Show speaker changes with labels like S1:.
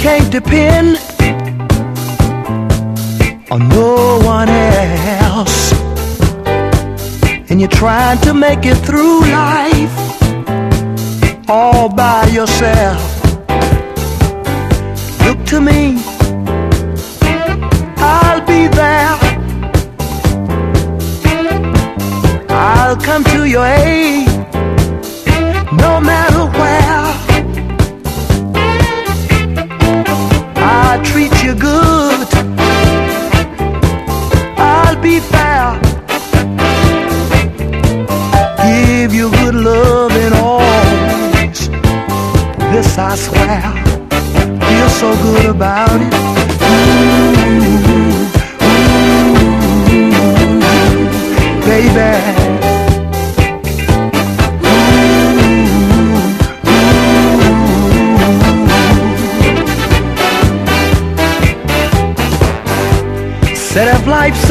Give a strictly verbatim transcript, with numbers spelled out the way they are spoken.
S1: can't depend on no one else, and you're trying to make it through life all by yourself. Look to me, I'll be there. I'll come to your aid, no matter where. I'll treat you good, I'll be fair, give you good love and always, this I swear. Feel so good about it. Ooh, ooh, baby. Said if life's